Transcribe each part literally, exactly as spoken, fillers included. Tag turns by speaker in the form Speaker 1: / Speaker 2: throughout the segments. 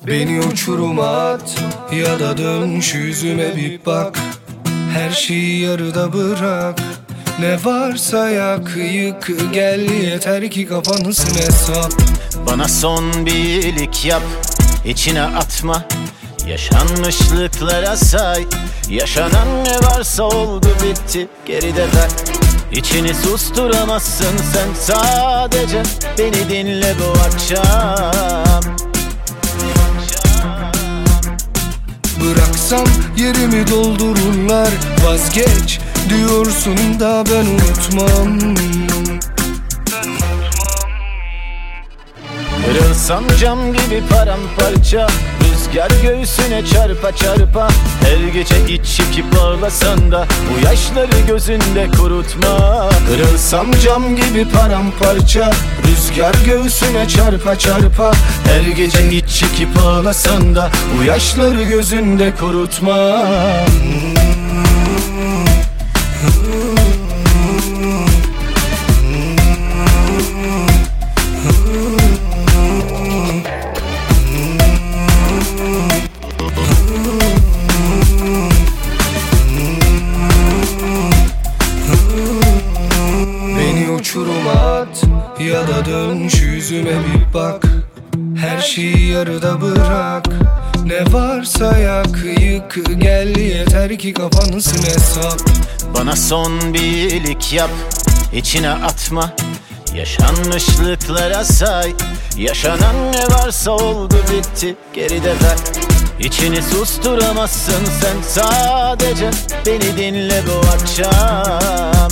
Speaker 1: Beni uçuruma at ya da dön şu yüzüme bir bak. Her şeyi yarıda bırak, ne varsa yak yık gel, yeter ki kafanı hesap.
Speaker 2: Bana son bir iyilik yap, içine atma, yaşanmışlıklara say. Yaşanan ne varsa oldu bitti, geride bırak. İçini susturamazsın sen, sadece beni dinle bu akşam.
Speaker 1: Bıraksam yerimi doldururlar, vazgeç diyorsun da ben unutmam.
Speaker 2: Kırılsam cam gibi paramparça, rüzgar göğsüne çarpa çarpa. Her gece iç çekip ağlasan da bu yaşları gözünde kurutma.
Speaker 1: Kırılsam cam gibi paramparça, rüzgar göğsüne çarpa çarpa. Her gece iç çekip ağlasan da bu yaşları gözünde kurutma. Beni uçuruma at ya da dön şu yüzüme bir bak. Her şeyi yarıda bırak, ne varsa yak yık gel, yeter ki kafanı hesap.
Speaker 2: Bana son bir iyilik yap, içine atma, yaşanmışlıklara say. Yaşanan ne varsa oldu bitti, geride bırak. İçini susturamazsın sen, sadece beni dinle bu akşam.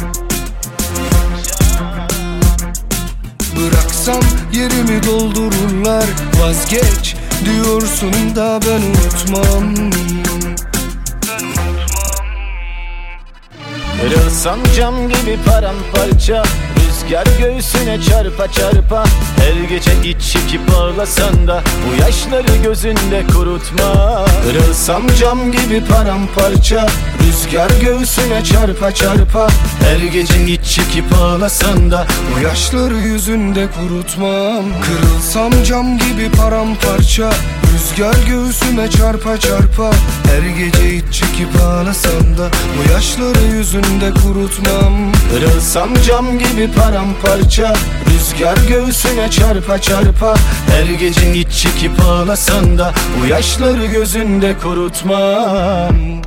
Speaker 1: Bıraksam yerimi doldururlar, vazgeç diyorsun da ben unutmam.
Speaker 2: Kırılsam cam gibi paramparça, rüzgar göğsüne çarpa çarpa. Her gece iç çekip ağlasan da bu yaşları gözünde kurutma.
Speaker 1: Kırılsam cam gibi paramparça, rüzgar göğsüne çarpa çarpa. Her gece iç çekip ağlasan da bu yaşları yüzünde kurutmam. Kırılsam cam gibi paramparça, rüzgar göğsüme çarpa çarpa. Her gece iç çekip ağlasan da bu yaşları yüzünde kurutmam. Kırılsam cam gibi paramparça, rüzgar göğsüne çarpa çarpa. Her gece iç çekip ağlasan da bu yaşları gözünde kurutmam.